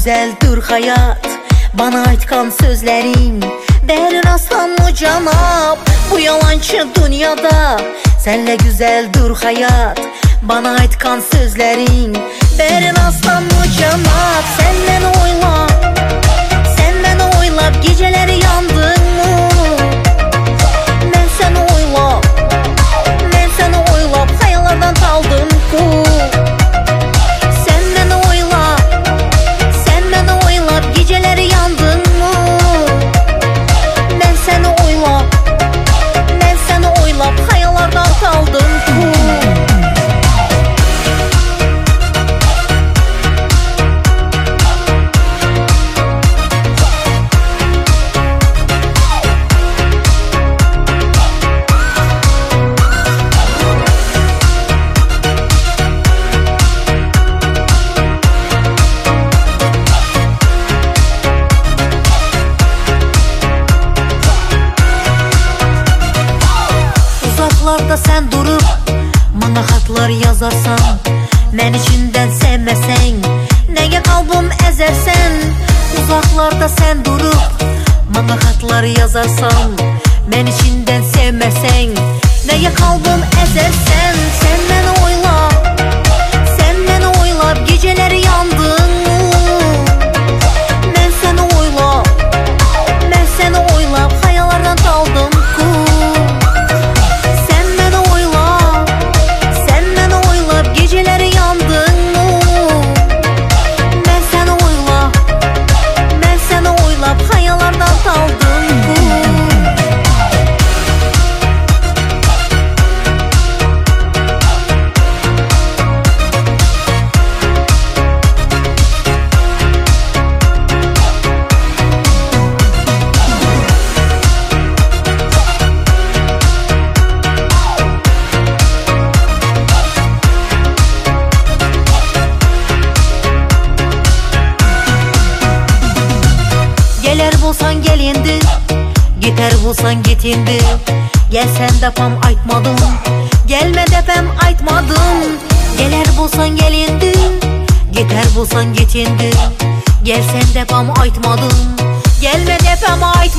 güzeldir hayat. Bana aytkan sözlerin derin aslan mı canap? Bu yalancı dünyada senle güzeldir hayat. Bana aytkan sözlerin derin aslan mı canap? Senden oylap geceleri yandın mı? Ben seni oylap hayallardan kaldım ku. Senden oylap geceleri yandın mı? Ben seni oylap hayallardan kaldım ku. Uzaklarda sen durup bana hatlar yazarsan, ben içinden sevmesen neye kalbim ezersen? Uzaklarda sen durup bana hatlar yazarsan, ben içinden sevmesen neye kalbim ezersen? Senden oylap geceleri yandın mı? Ben seni oylap hayallardan kaldım ku. Geceleri yandın mı? Ben seni oylap hayallardan kaldım bu. Geler bulsan gel indi, gider bulsan git indi. Gelsen depem aytmadım, gelme depem aytmadım. Geler bulsan gel indi, gider bulsan git indi. Gelsen depem aytmadım, gelme depem aytmadım.